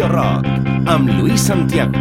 rock amb Lluís Santiago.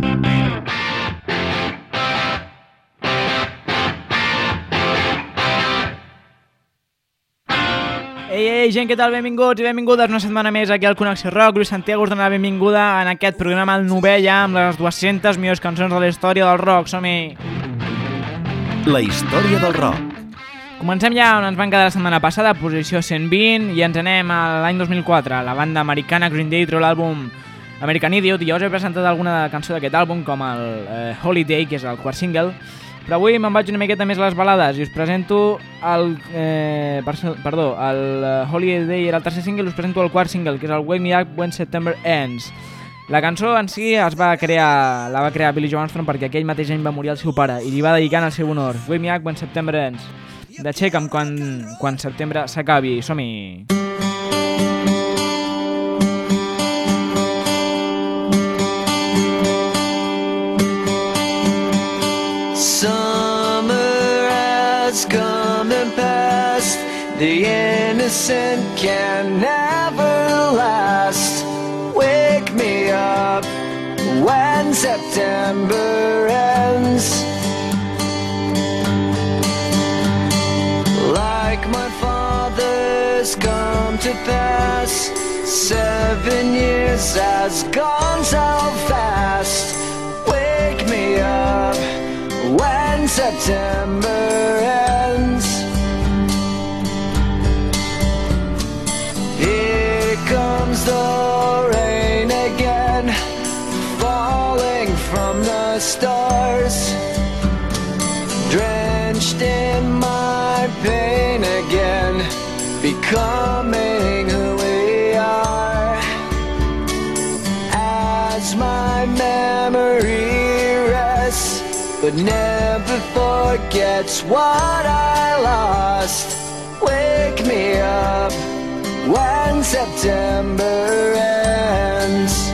Ei, gent, què tal? Benvinguts i benvingudes una setmana més aquí al Connexió Rock. Lluís Santiago us dona la benvinguda en aquest programa, el 9è ja, amb les 200 millors cançons de la història del rock. Som-hi! La història del rock. Comencem ja on ens van quedar la setmana passada, posició 120, i ens anem a l'any 2004. La banda americana Green Day treu l'àlbum American Idiot, i jo us he presentat alguna cançó d'aquest àlbum, com el Holiday, que és el quart single. Però avui me'n vaig una miqueta més a les balades i us presento el Holiday era el tercer single, us presento el quart single, que és el Wake Me Up When September Ends. La cançó en si la va crear Billy Joe Armstrong perquè aquell mateix any va morir el seu pare i li va dedicar en el seu honor. Wake Me Up When September Ends. D'aixeca'm quan setembre s'acabi. Som-hi! Summer has come and passed. The innocent can never last. Wake me up when September ends. Like my father's come to pass, 7 years has gone so fast. Wake me up when September ends. Here comes the rain again, falling from the stars, drenched in my pain again, becoming who we are. As my memory rests, but never forgets what I lost. Wake me up when September ends.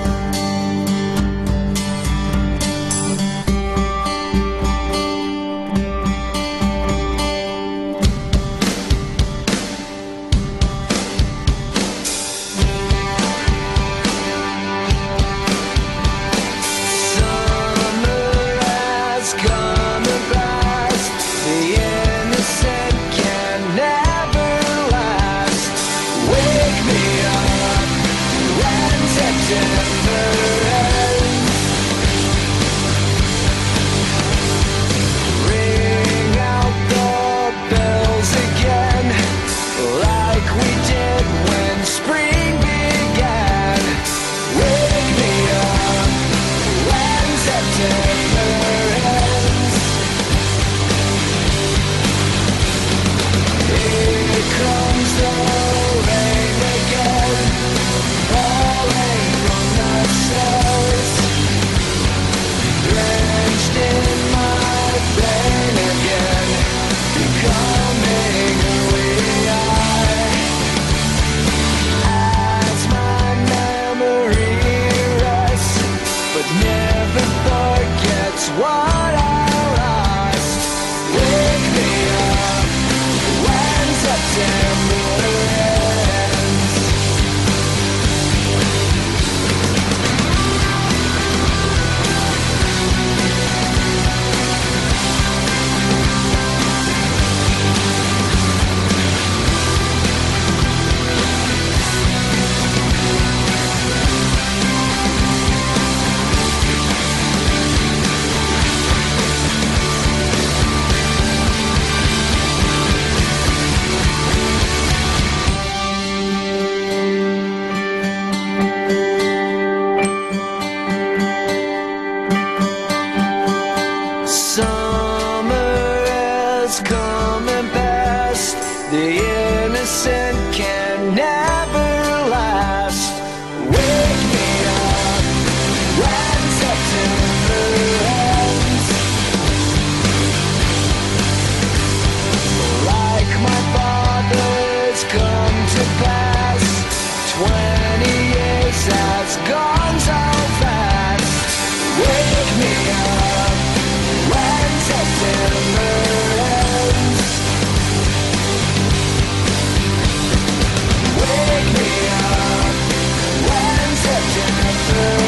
Wake me up when September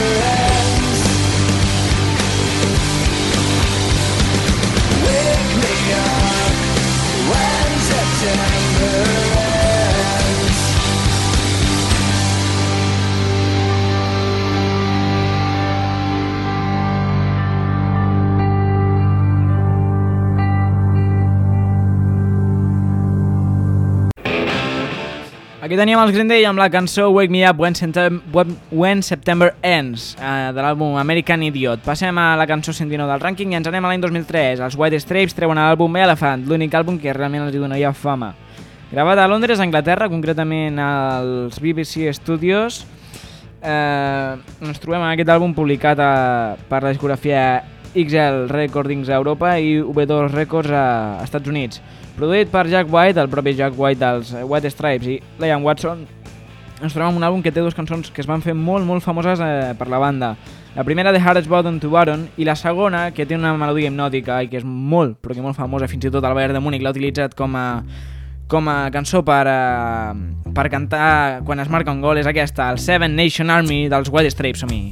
Aquí teníem els Green Day amb la cançó Wake Me Up When September Ends, de l'àlbum American Idiot. Passem a la cançó 119 del rànquing i ens anem a l'any 2003. Els White Stripes treuen l'àlbum Elephant, l'únic àlbum que realment els donaria fama. Gravat a Londres, Anglaterra, concretament als BBC Studios, ens trobem en aquest àlbum publicat per la discografia XL Recordings a Europa i V2 Records a Estats Units. Produït per Jack White, el propi Jack White dels White Stripes i Liam Watson, ens trobem un àlbum que té dues cançons que es van fer molt famoses per la banda. La primera, The Hardest Button to Button, i la segona, que té una melodia hipnòtica i que és molt, però que molt famosa, fins i tot el Bayern de Múnich l'ha utilitzat com a cançó per cantar quan es marca un gol, és aquesta, el Seven Nation Army dels White Stripes. Som-hi!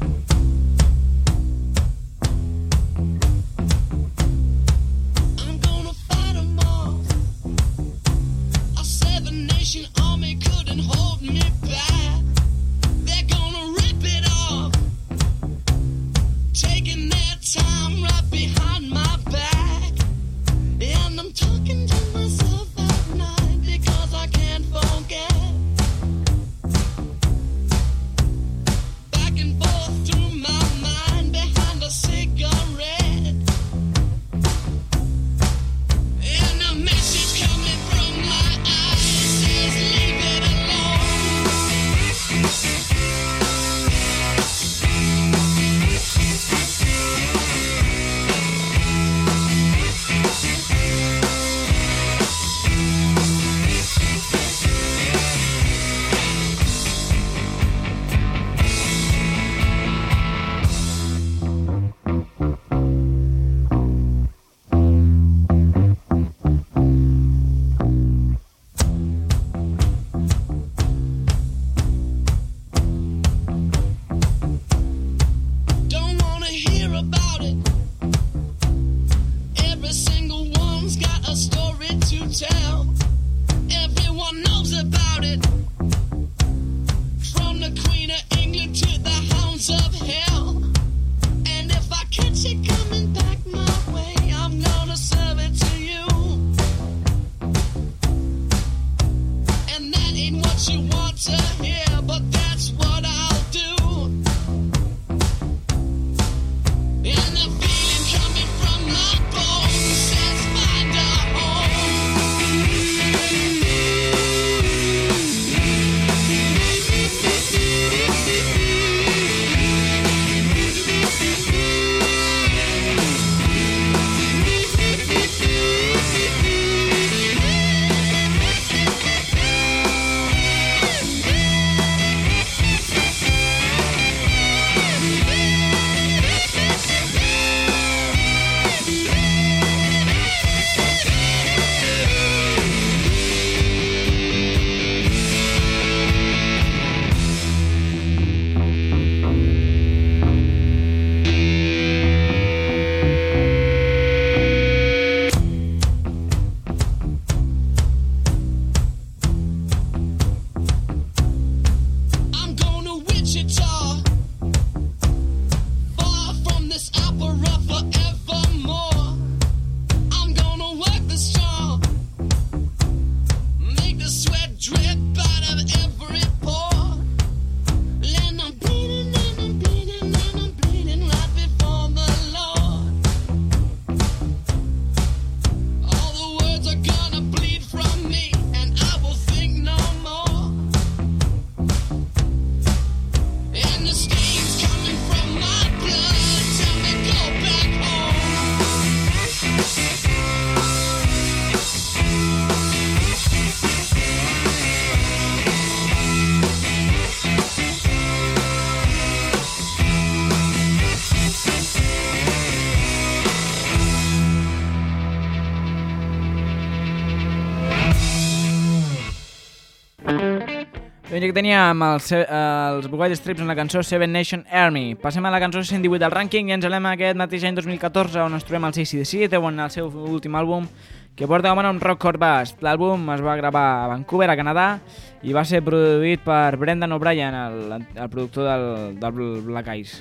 Doncs ja que teníem els White Stripes en la cançó Seven Nation Army. Passem a la cançó 118 del rànquing i ens anem a aquest mateix any 2014 on ens trobem els AC/DC, treuen el seu últim àlbum que porta com a nom Rockcore Bass. L'àlbum es va gravar a Vancouver, a Canadà, i va ser produït per Brendan O'Brien, el productor del Black Eyes.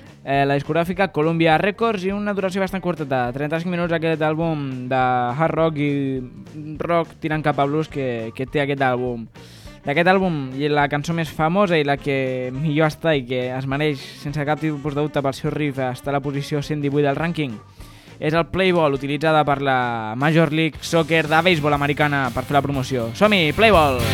La discogràfica Columbia Records, i una duració bastant curteta, 35 minuts, aquest àlbum de hard rock i rock tirant cap a blues que té aquest àlbum. d'aquest àlbum, i la cançó més famosa i la que millor està i que es mereix sense cap tipus de dubte pel seu riff està a la posició 118 del rànquing, és el Play Ball, utilitzada per la Major League Soccer de béisbol americana per fer la promoció. Som-hi, Play Ball!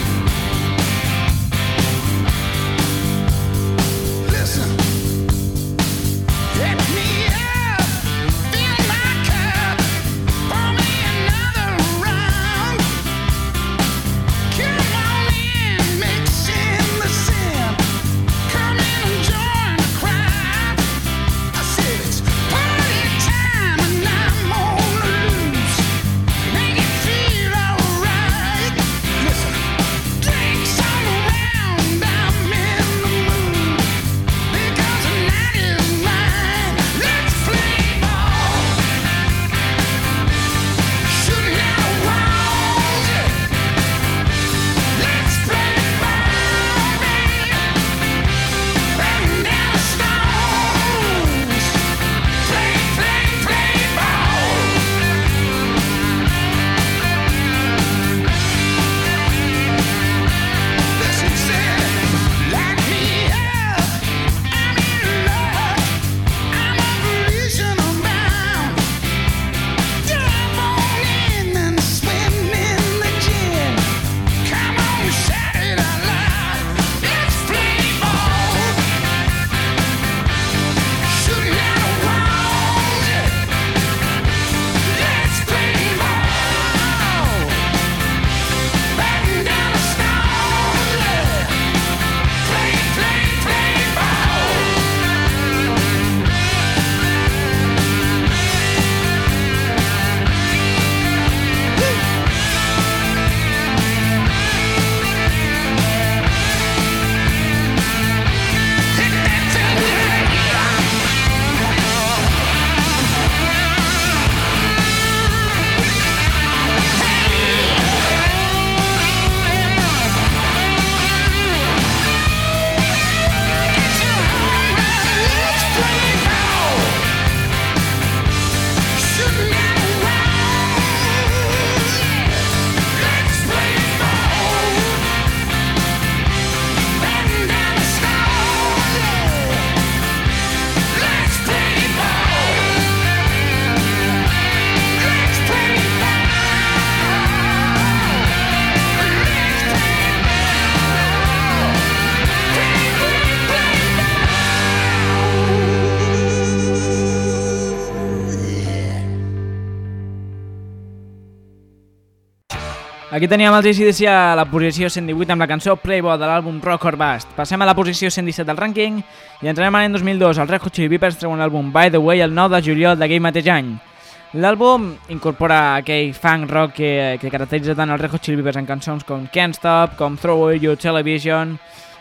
Aquí teníem els AC/DC a la posició 118 amb la cançó Playboy de l'àlbum Rock or Bust. Passem a la posició 117 del rànquing i entrenem a l'any 2002. Els Red Hot Chili Peppers treuen l'àlbum By the Way el 9 de juliol d'aquell mateix any. L'àlbum incorpora aquell funk rock que caracteritza tant els Red Hot Chili Peppers en cançons com Can't Stop, com Throw Away Your Television,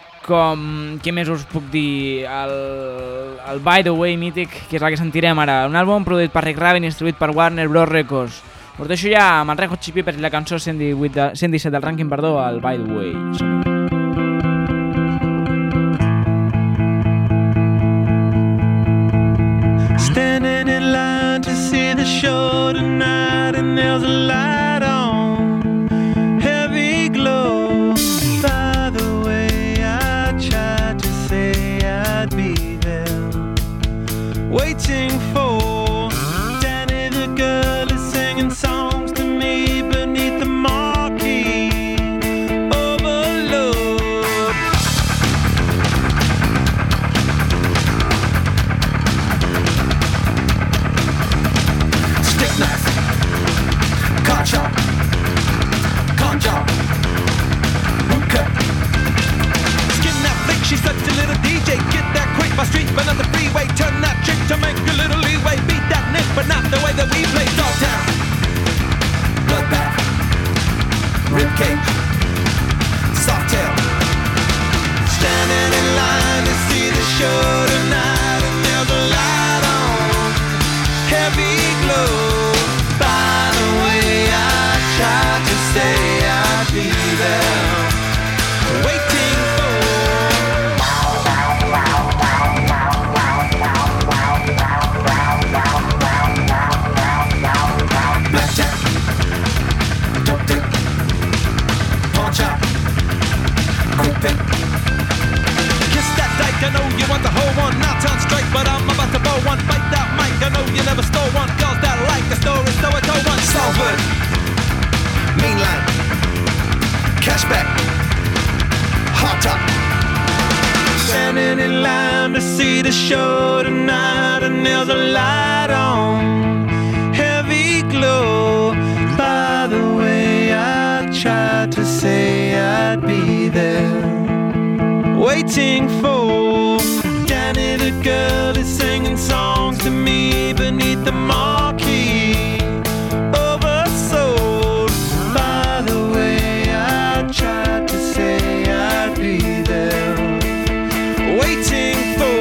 com... què més us puc dir? El By the Way mític, que és el que sentirem ara. Un àlbum produït per Rick Rubin i distribuït per Warner Bros. Records. Us deixo ja amb el Red Hot Chili Peppers i la cançó 117 del rànquing, el By the Way. Standing in line to see the show tonight, and there's a light on, heavy glow. By the way, I tried to say I'd be there, waiting for Danny the girl is singing songs to me beneath the marquee. Overload. Stick knife, card shop, con job, hookah. Skin that flick, she's such a little DJ. Get that quick, my street, but on the freeway. Turn that trick to make a little leeway. pick. Kiss that dyke, I know you want the whole one. Now turn straight, but I'm about to bow one. Bite that mic, I know you never stole one. Girls that like the story, so I told one. Salford, Mainland, Cashback, Hot Top. Standing in line to see the show tonight, and there's a light on, heavy glow. By the way, I tried to say I'd be there, waiting for Danny the girl is singing songs to me beneath the marquee. Oversold. By the way, I tried to say I'd be there, waiting for.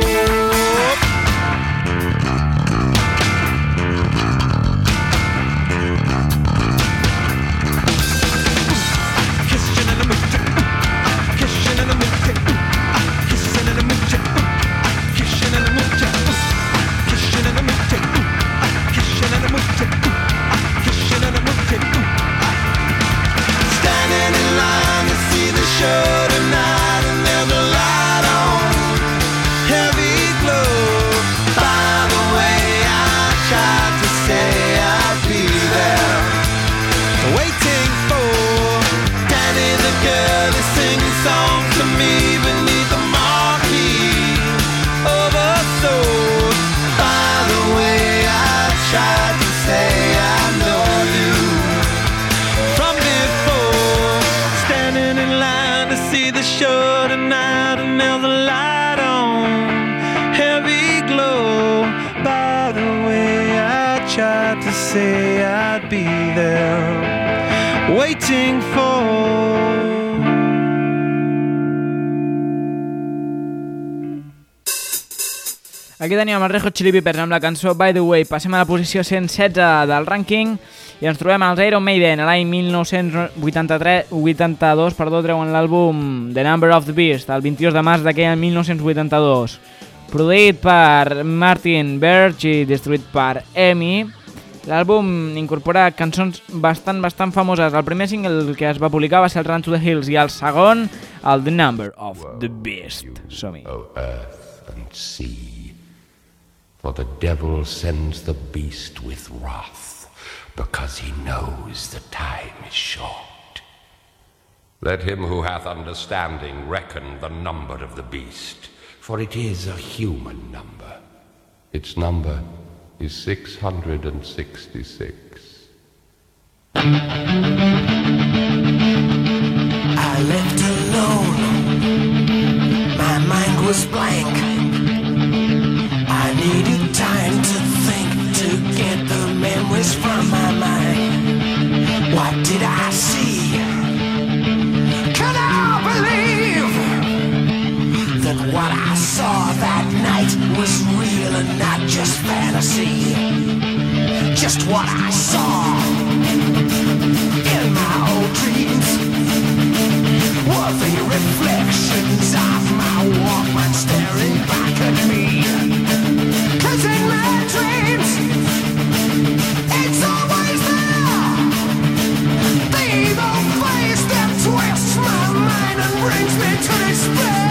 Kissing in the mood, kissing in the mood, kissing in the mood, kissing in the mood, kissing in the mood, kissing in the mood, kissing in the mood. Standing in line to see the show tonight, and there's a light on, heavy glow. By the way, I tried to say I'd be there, waiting for Danny the girl is singing songs to me beneath the marquee. Oversold. By the way, I tried to say I know you from before. Standing in line to see the show tonight, and there's a light on, heavy glow. By the way, I tried to say I'd be there, waiting for. Aquí teníem els Red Hot Chili Peppers amb la cançó By the Way. Passem a la posició 116 del rànquing i ens trobem als Iron Maiden. L'any 1982 treuen l'àlbum The Number of the Beast el 22 de març d'aquell any 1982. Produït per Martin Birch i distribuït per EMI. L'àlbum incorpora cançons bastant famoses. El primer single que es va publicar va ser el Run to the Hills i el segon el The Number of the Beast. Som-hi. O earth and sea, for the devil sends the beast with wrath, because he knows the time is short. Let him who hath understanding reckon the number of the beast, for it is a human number. Its number is 666. I left alone, my mind was blank. I needed time to think, to get the memories from my mind. What did I see? Can I believe that what I saw that night was real and not just fantasy? Just what I saw in my old dreams were the reflections of my Walkman staring back at me. 'Cause in my dreams, it's always there, the evil face that twists my mind and brings me to despair.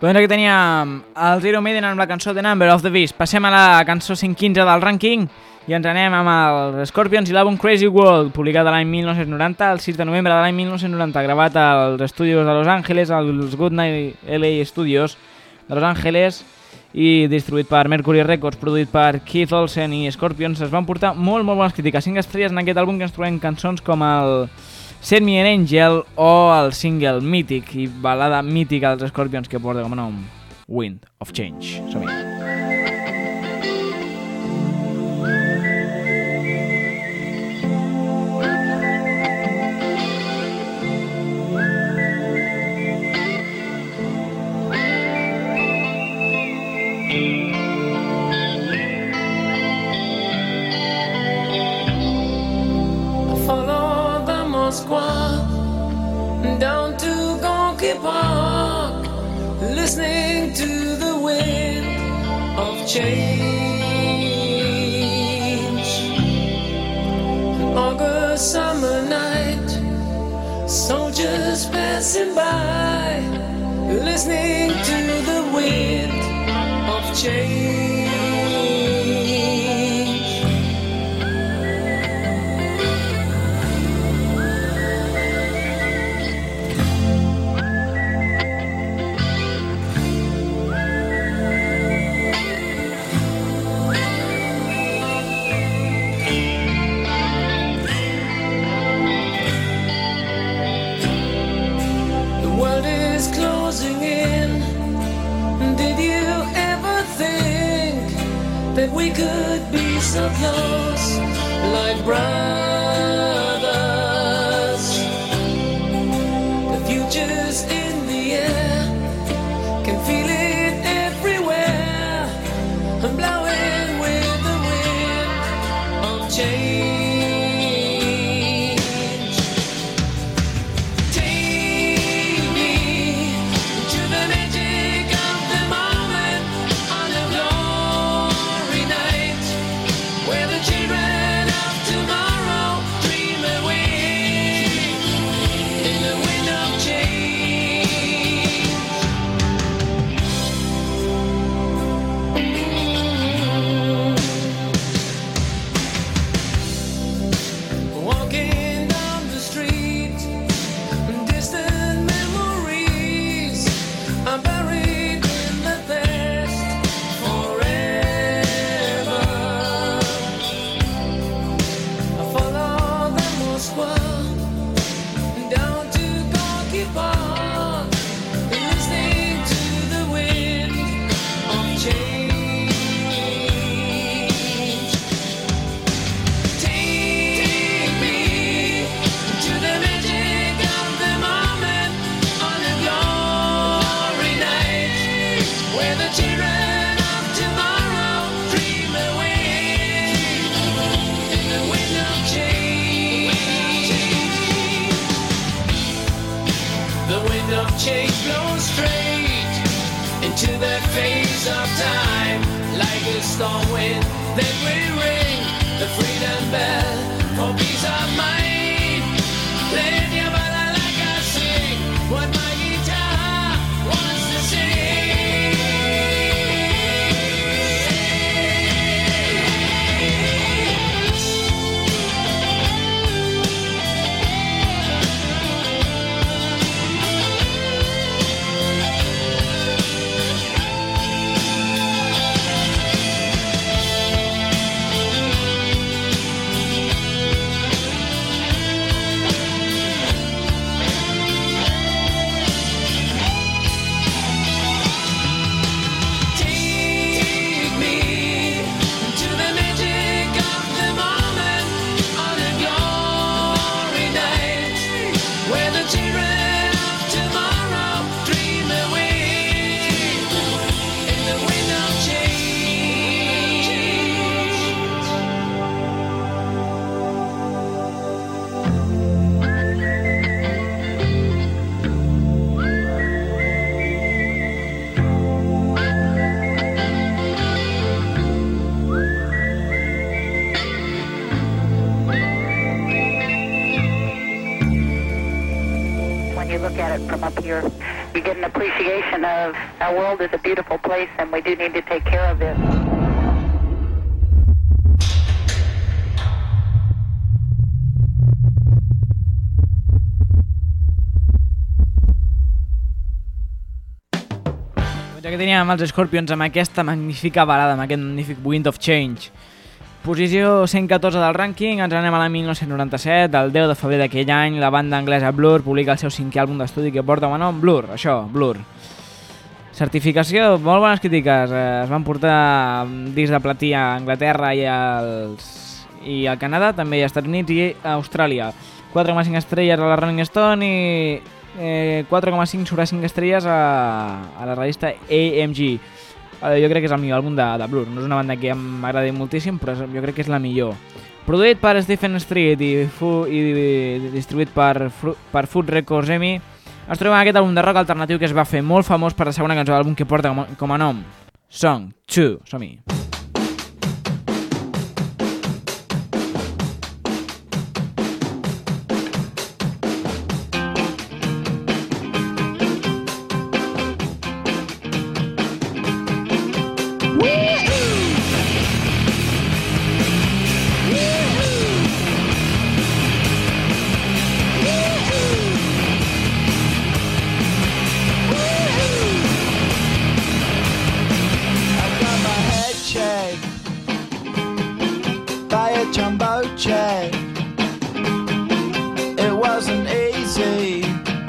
Doncs aquí teníem els Iron Maiden amb la cançó The Number of the Beast. Passem a la cançó 115 del rànquing i ens anem amb els Scorpions i l'àlbum Crazy World, publicat l'any 1990, el 6 de novembre de l'any 1990, gravat als estudis de Los Angeles, als Goodnight LA Studios de Los Angeles, i distribuït per Mercury Records, produït per Keith Olsen i Scorpions. Es van portar molt bones crítiques, 5 estrelles en aquest àlbum, que ens trobem cançons com el Send Me an Angel o el single mític i balada mítica dels Scorpions que porta com a nom Wind of Change. Som-hi. Down to Gonky Park, listening to the wind of change. An August summer night, soldiers passing by, listening to the wind of change. That we could be so close, like brothers. The future's in the air, can feel it everywhere. I'm blowing with the wind of change. Take me to the magic of the moment on a glory night, where the children of tomorrow dream away in the wind of change. Walking down the street, distant memories are buried in the past forever. I follow the Moscow down to Gorky Park, listening to the wind of change. Take me to the magic of the moment on a glory night, where the children of tomorrow dream away in the wind of change. The wind of change blows straight into that phase of time, like a storm wind that will ring the freedom bell for peace of mind. Play your ballad like I sing what my guitar wants to sing. Take me to the magic of the moment on a glory night, where the children of tomorrow dream away in the wind of change. When you look at it from up here, you get an appreciation of our world is a beautiful place and we do need to take care of it. Ja que teníem els Scorpions amb aquesta magnífica balada, amb aquest magnífic Wind of Change. Posició 114 del rànquing, ens anem a l'any 1997, el 10 de febrer d'aquell any, la banda anglesa Blur publica el seu 5è àlbum d'estudi que porta com a nom Blur, això, Blur. Certificació, molt bones crítiques, es van portar discs de platí a Anglaterra i al Canadà, també a Estats Units i a Austràlia. 4,5 estrelles a la Rolling Stone i 4,5 sobre 5 estrelles a la revista AMG. Jo crec que és el millor àlbum de Blur. No és una banda que m'agrada moltíssim, però jo crec que és la millor. Produït per Stephen Street i distribuït per Food Records EMI, ens trobem aquest àlbum de rock alternatiu que es va fer molt famós per la segona cançó de l'àlbum que porta com a nom Song 2. Som-hi. It wasn't easy,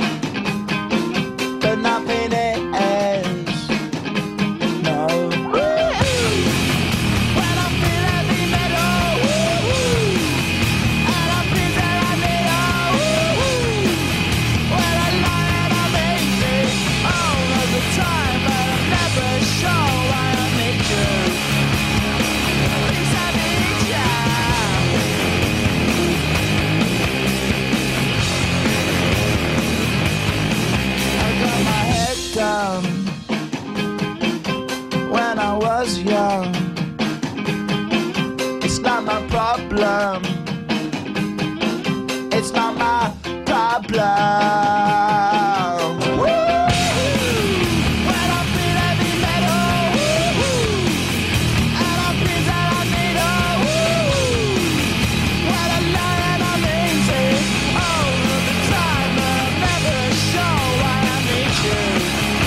but nothing is. No. When I feel heavy metal, and I feel that I need when I lie and I'm easy all of the time, but I'm never sure why I need you. Please I need you. Down when I was young. It's not my problem. It's not my problem. When I feel heavy metal, and I feel that I need when I lie and I'm easy all of the time, but I'm never sure why I need you.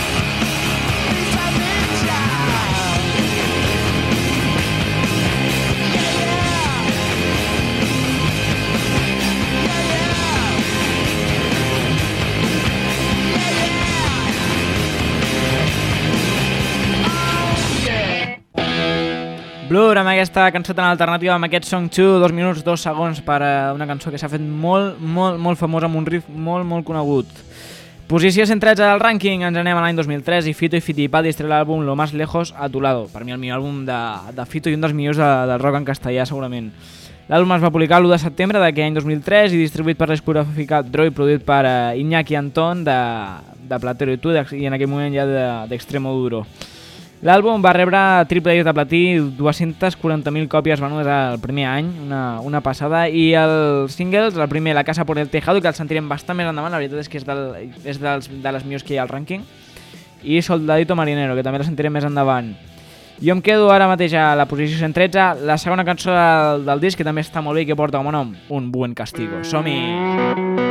Blur amb aquesta cançó tan alternativa, amb aquest Song 2, 2 minuts 2 segons per una cançó que s'ha fet molt famosa amb un riff molt conegut. Posició 113 del rànquing, ens anem a l'any 2003 i Fito i Fitipaldi estrena l'àlbum Lo Más Lejos a Tu Lado. Per mi el millor àlbum de Fito i un dels millors del rock en castellà segurament. L'àlbum es va publicar l'1 de setembre d'aquell any 2003 i distribuït per la discogràfica Droid, produït per Iñaki Antón de Platero i Tu i en aquell moment ja d'Extremo Duro. L'àlbum va rebre triple disc de platí, 240.000 còpies venudes el primer any, una passada, i els singles, el primer, La Casa por el Tejado, que el sentirem bastant més endavant, la veritat és que és de les millors que hi ha al rànquing, i Soldadito Marinero, que també la sentirem més endavant. Jo em quedo ara mateix a la posició 113, la segona cançó del disc, que també està molt bé i que porta com a nom Un Buen Castigo. Som-hi!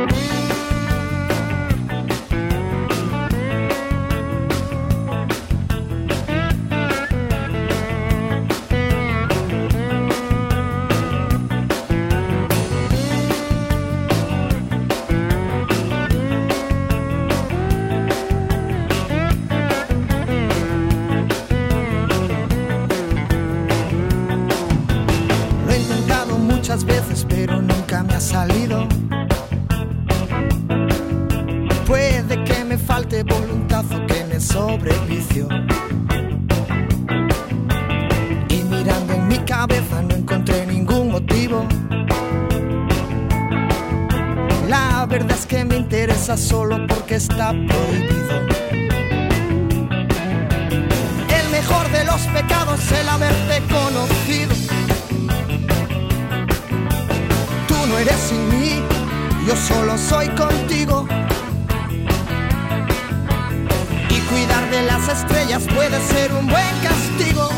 Veces, pero nunca me ha salido. Puede que me falte voluntad o que me sobrevicio. Y mirando en mi cabeza no encontré ningún motivo. La verdad es que me interesa solo porque está prohibido. El mejor de los pecados es el haberte conocido. No eres sin mí, yo solo soy contigo. cuidar de las estrellas puede ser un buen castigo.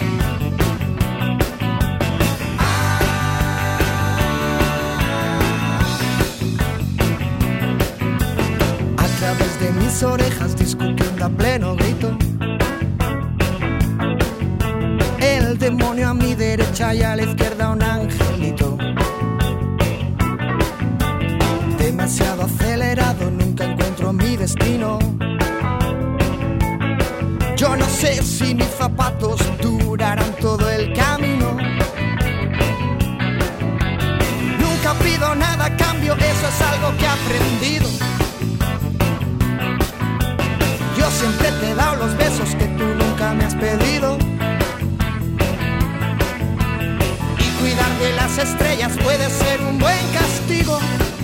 A través de mis orejas discutiendo a pleno grito, el demonio a mi derecha y a la izquierda un angelito. Demasiado acelerado, nunca encuentro mi destino. Yo no sé si mis zapatos durarán todo el camino. Nunca pido nada a cambio, eso es algo que he aprendido. Yo siempre te he dado los besos que tú nunca me has pedido. Y cuidar de las estrellas puede ser un buen castigo.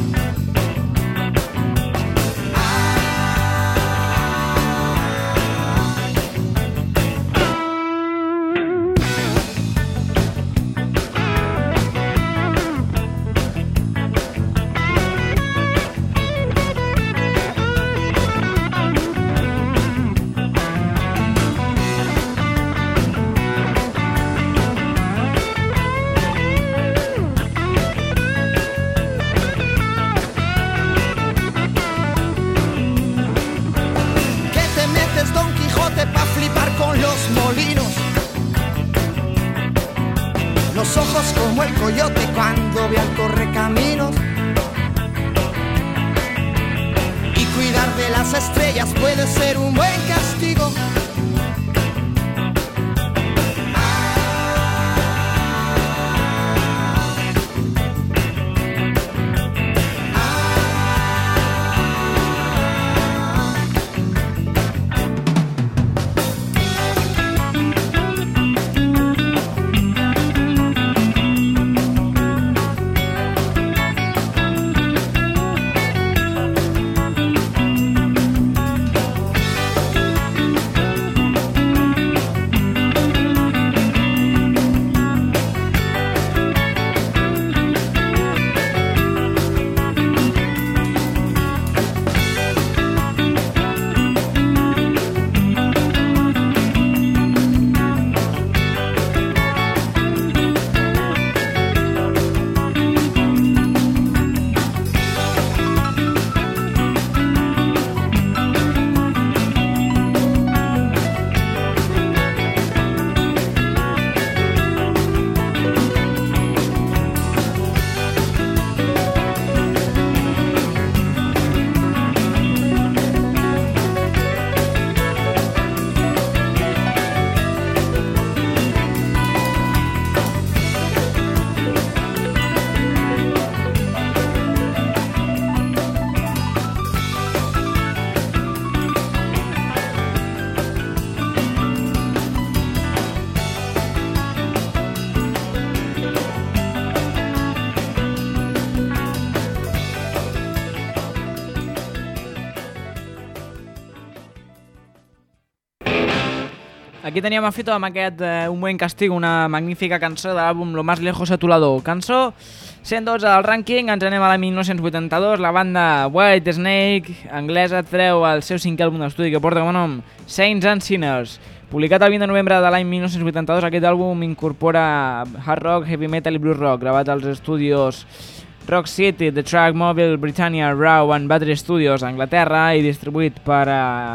Los ojos como el coyote cuando ve al correcaminos. Y cuidar de las estrellas puede ser un buen castigo. Aquí teníem a Fito amb aquest Un buen castigo, una magnífica cançó de l'àlbum Lo más lejos a tu lado. Cançó 112 del rànquing, ens anem a la 1982, la banda White Snake, anglesa, treu el seu 5è àlbum d'estudi que porta com a nom Saints and Sinners. Publicat el 20 de novembre de l'any 1982, aquest àlbum incorpora hard rock, heavy metal i blues rock, gravat als estudis Rock City, The Track Mobile, Britannia, Raw and Battery Studios a Anglaterra i distribuït per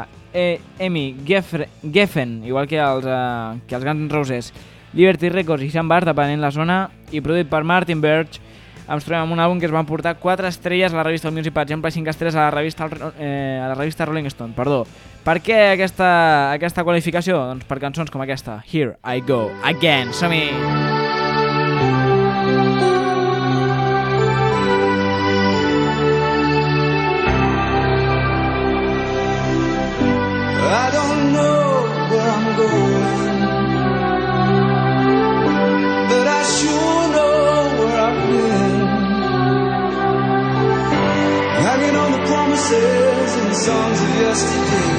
Emmy Geffen, igual que els Guns N' Roses, Liberty Records i Sam Bart, depenent la zona, i produït per Martin Birch. Ens trobem amb un àlbum que es van portar 4 estrelles a la revista Music, per exemple, 5 estrelles a la revista Rolling Stone. Perdó. Per què aquesta qualificació? Doncs per cançons com aquesta, Here I Go Again. Som-hi! I don't know where I'm going, but I sure know where I've been. Hanging on the promises and the songs of yesterday,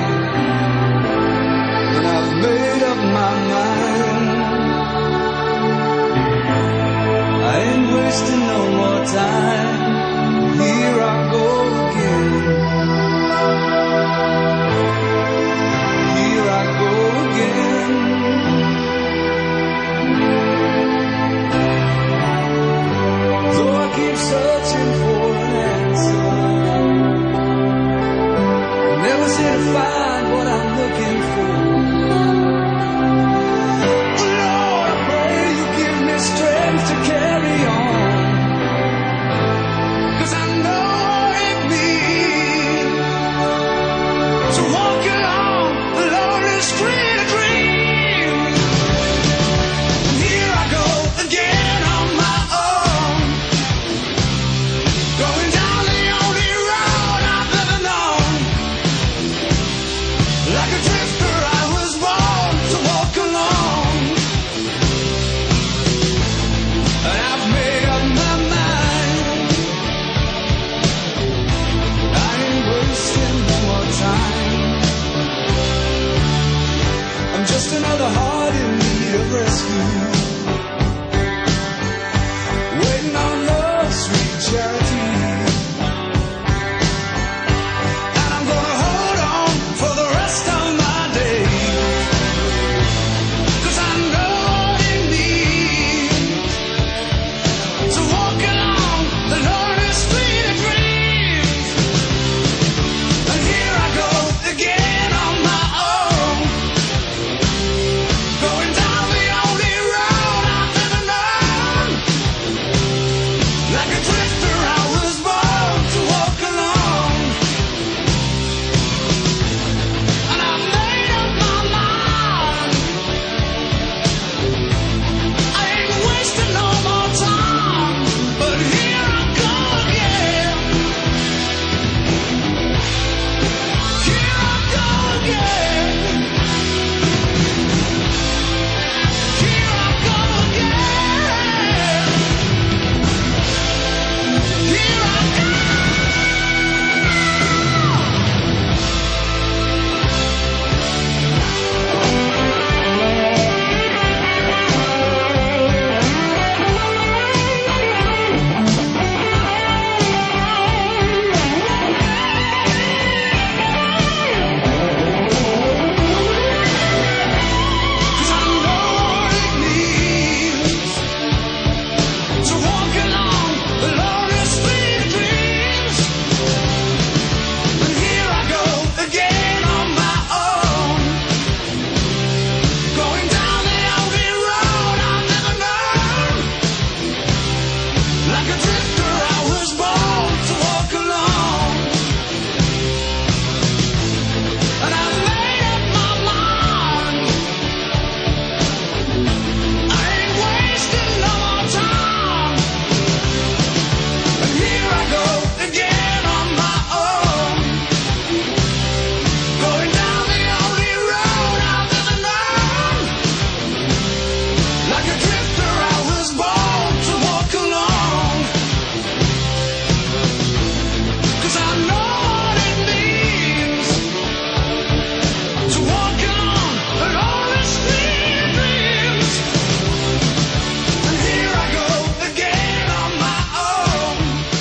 and I've made up my mind. I ain't wasting no more time. Here I go again. keep searching for an answer. Never seem to find what I'm looking for. Lord, I pray you give me strength to carry on. 'Cause I know it means to walk along the lonely street of dreams. Here I go again on my own, going down the only road I've ever known. Like a drifter I was born to walk alone. And I've made up my mind, I ain't wasting no more time. I'm just another heart in need of rescue, waiting on love's sweet charity. And I'm gonna hold on for the rest of my days, 'cause I know what it means to walk along the lonely street of dreams. And here I go again on my own, going down the only road I've ever known. Like a drifter I was born to walk alone. And I've made up my mind, I ain't wasting no more time. But here I go again, here I go again, here I go again, here I go. Cause I know what it means to walk along the lonely street of dreams. And here I go again on my own, going down the only road I've never known. Like a drifter I was born to walk alone. And I've made up my mind, I ain't wasting no more time. And here I go again on my own, going down the only road I've ever known. Like a drifter I was born to walk alone. 'Cause I know what it means to walk along the lonely street of dreams. And here I go again on my own,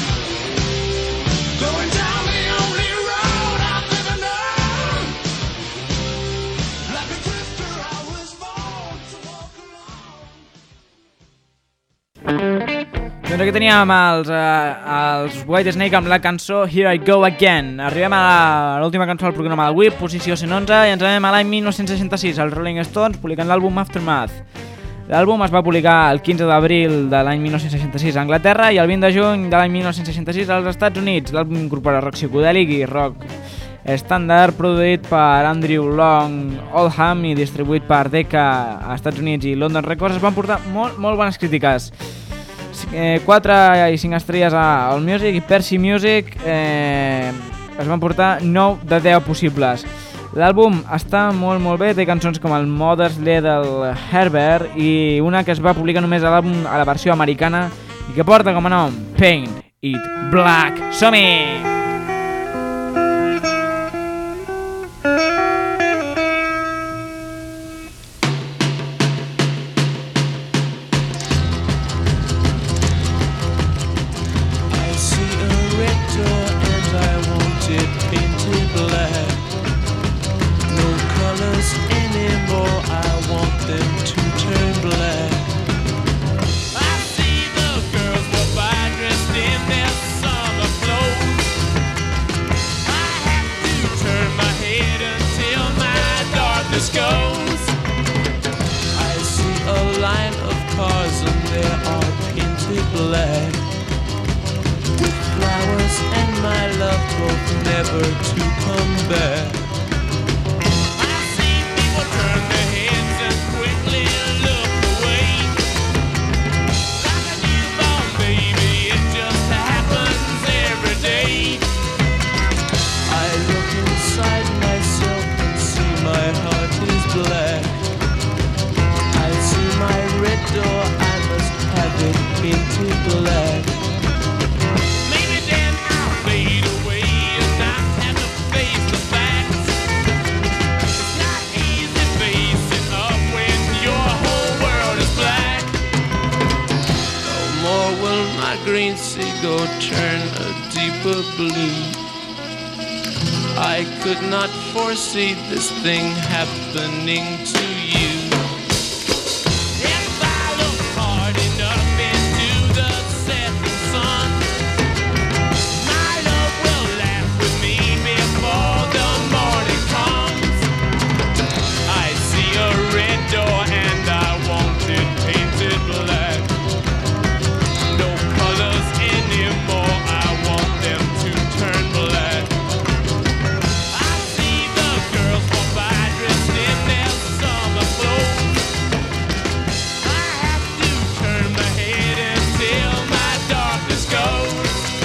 going down the only road I've ever known. Like a drifter I was born to walk alone. Doncs aquí teníem els White Snake amb la cançó Here I Go Again. Arribem a l'última cançó del programa d'avui, posició 111, i ens anem a l'any 1966. Els Rolling Stones publiquen l'àlbum Aftermath. L'àlbum es va publicar el 15 d'abril de l'any 1966 a Anglaterra i el 20 de juny de l'any 1966 als Estats Units. L'àlbum incorpora rock psicodèlic i rock estàndard, produït per Andrew Long Oldham i distribuït per Decca a Estats Units i London Records. Es van portar molt bones crítiques. 4 i 5 estrelles a AllMusic i Percy Music es van portar 9 de 10 possibles. L'àlbum està molt bé, té cançons com el Mother's Little Herbert i una que es va publicar només a l'àlbum a la versió americana i que porta com a nom Paint It Black. Som-hi! Dressed both never to come back. I see people turn their heads and quickly look away. Like a newborn baby, it just happens every day. I look inside myself and see my heart is black. I see my red door, I must have it painted black. Maybe then I'll fade away and not have to face the facts. It's not easy facing up when your whole world is black. No more will my green seagull turn a deeper blue. I could not foresee this thing happening to you. If I look hard enough into the setting sun, my love will laugh with me before the morning comes. I see a red door and I want it painted black. No colors anymore, I want them to turn black. I see the girls walk by dressed in their summer clothes. I have to turn my head until my darkness goes.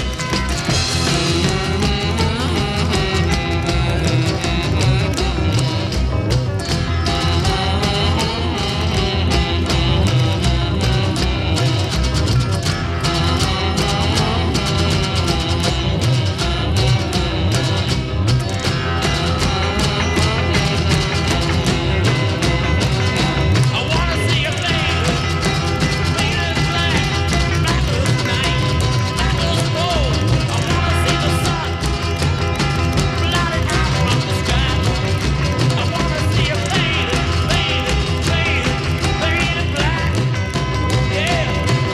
I wanna see a fade, faded black, black as night, black as gold. I wanna see the sun, blotted out from the sky. I wanna see a faded, faded, faded, faded black. Yeah.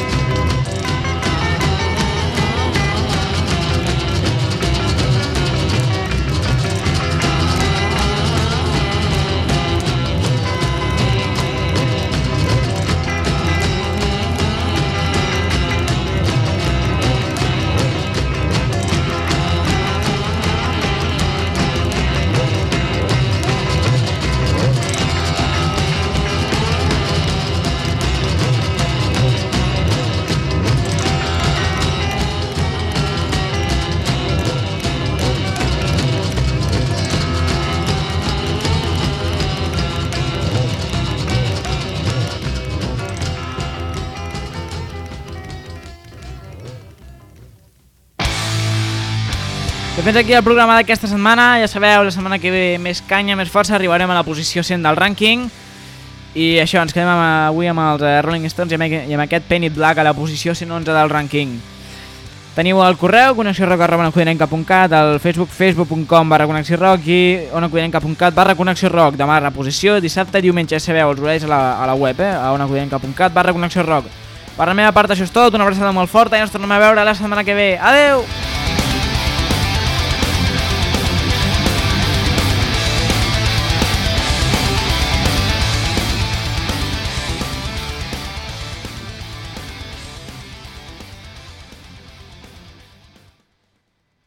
I fins aquí el programa d'aquesta setmana. Ja sabeu, la setmana que ve més canya, més força, arribarem a la posició 100 del rànquing. I això, ens quedem avui amb els Rolling Stones i amb aquest Painted Black a la posició 111 del rànquing. Teniu el correu connexiorock@onacodanenca.cat, el Facebook facebook.com/connexiorock i onacodanenca.cat/connexiorock. Demà reposició, dissabte i diumenge, ja sabeu, els horaris a la web, a onacodanenca.cat/connexiorock. Per la meva part això és tot, una abraçada molt forta i ens tornem a veure la setmana que ve. Adeu!